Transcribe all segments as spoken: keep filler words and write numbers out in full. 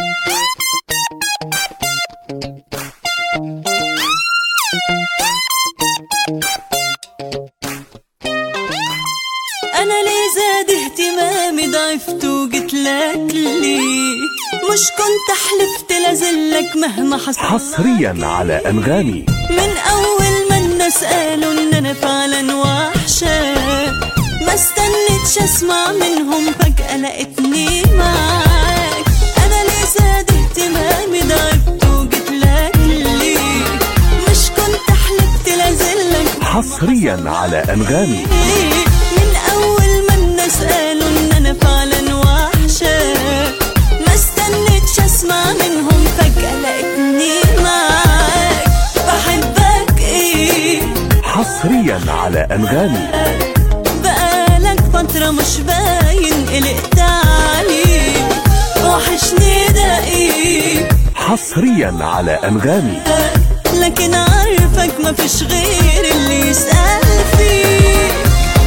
أنا ليه زاد اهتمامي ضعفت وجيتلك ليه؟ مش كنت حلفت لازلك مهما حصل. حصريا على أنغامي. من أول ما الناس قالوا إن أنا فعلا وحشة، ما استنيتش أسمع منهم، فجأة لقيتني معاك. أنا ليه زاد اهتمامي ضعفت وجيتلك ليه؟ مش كنت حلفت لازلك. حصريا على أنغامي. أول ما الناس قالوا إن أنا فعلا وحشة، ما استنيتش أسمع منهم، فجأة لقيتني معاك. بحبك إيه؟ حصريا على أنغامي. بقالك فترة مش باين، قلقت عليك، وحشني ده إيه؟ حصريا على أنغامي. لكن عارفك مفيش غير اللي يسأل فيك.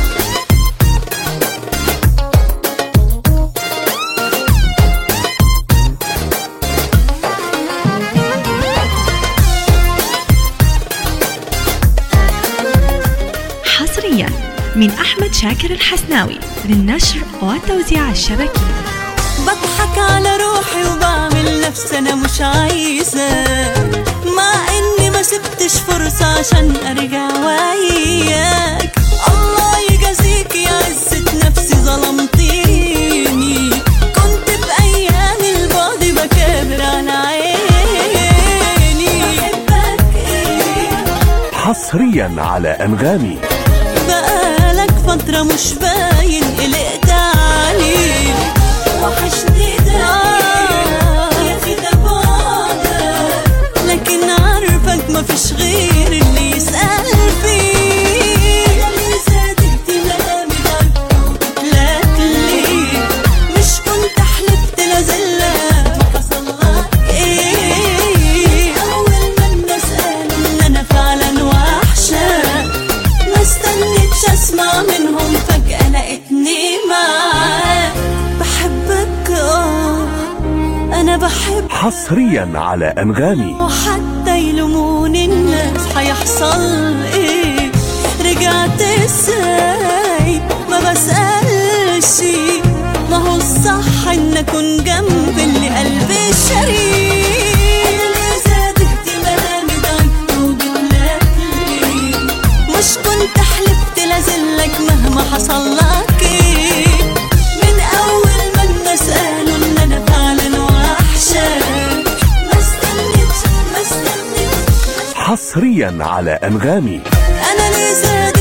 حصريا من أحمد شاكر الحسناوي للنشر والتوزيع الشبكي. بضحك على روحي وبعمل نفسي أنا مش عايزة، مع إني ما سبتش فرصة عشان أرجع وياك. الله يجازيك يا عزة نفسي، ظلمتيني، كنت بأيام البعد بكابر على عيني. بحبك إيه؟ حصريا على أنغامي. بقالك فترة مش باين، قلقت عليك، وحشني ده يا أخي ده بعدك، لكن عارفك مفيش غير اللي يسأل فيك. أنا اللي زاد اهتمامي ضعفت وجيتلك ليه؟ مش كنت حلفت لازلك، ما حصلك إيه؟ أول ما الناس قالوا إن أنا فعلا وحشة، ما استنيتش أسمع منهم، فجأة لقيتني معاك. بحبك اه أنا بحب. حصريا على أنغامي. وحتى يلوموني الناس هيحصل ايه؟ رجعت ازاي؟ ما بسألش، ما هو الصح ان اكون جنب اللي قلبي شريك. أنا ليه زاد اهتمامي ضعفت وجيتلك ليه؟ مش كنت حلفت لازلك مهما حصلك ايه؟ من اول ما الناس قالوا ان انا فعلا وحشة، ما استنيتش ما استنيتش. حصريا على أنغامي. أنا ليه زاد